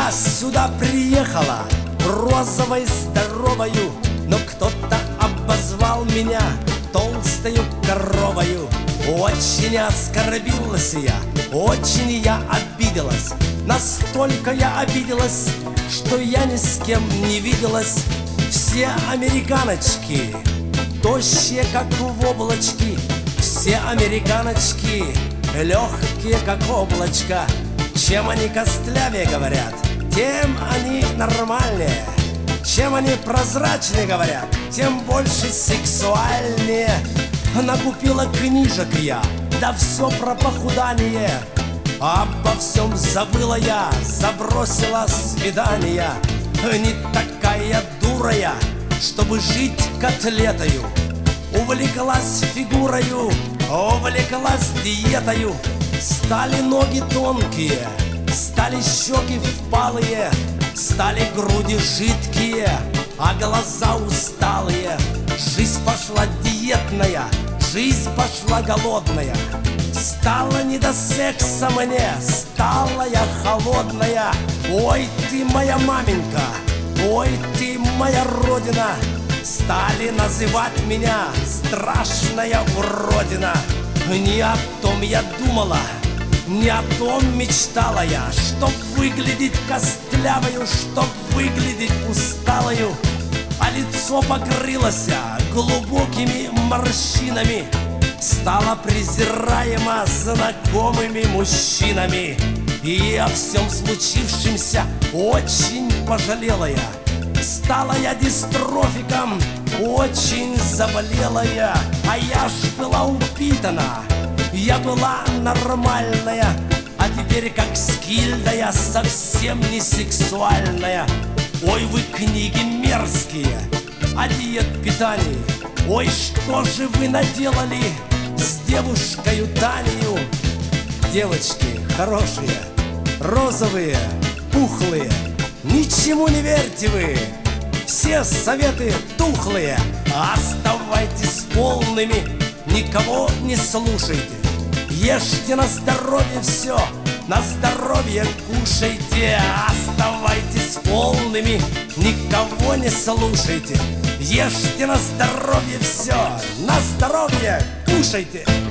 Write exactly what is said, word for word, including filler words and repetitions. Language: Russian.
Я сюда приехала розовой, здоровою, но кто-то обозвал меня толстою коровою. Очень оскорбилась я, очень я обиделась. Настолько я обиделась, что я ни с кем не виделась. Все американочки тощие, как в облачки. Все американочки легкие, как облачко. Чем они костлявее говорят, тем они нормальнее. Чем они прозрачнее говорят, тем больше сексуальнее. Накупила книжек я, да все про похудание. Обо всем забыла я, забросила свидания. Не такая дура я, чтобы жить котлетою. Увлеклась фигурою, увлеклась диетою. Стали ноги тонкие, стали щеки впалые, стали груди жидкие, а глаза усталые. Жизнь пошла диетная, жизнь пошла голодная. Стало не до секса мне, стала я холодная. Ой, ты моя маменька, ой, ты моя родина. Стали называть меня страшная уродина. Не о том я думала, не о том мечтала я, чтоб выглядеть костлявою, чтоб выглядеть усталою. А лицо покрылось глубокими морщинами, стало презираемо знакомыми мужчинами. И о всем случившемся очень пожалела я. Стала я дистрофиком, очень заболела я. А я ж была упитана, я была нормальная. А теперь как Скильда я совсем не сексуальная. Ой, вы книги мерзкие о диет-питании. Ой, что же вы наделали с девушкою Танею? Девочки хорошие, розовые, пухлые, ничему не верьте вы, все советы тухлые. Оставайтесь полными, никого не слушайте. Ешьте на здоровье все, на здоровье кушайте. Оставайтесь полными, никого не слушайте. Ешьте на здоровье все, на здоровье кушайте.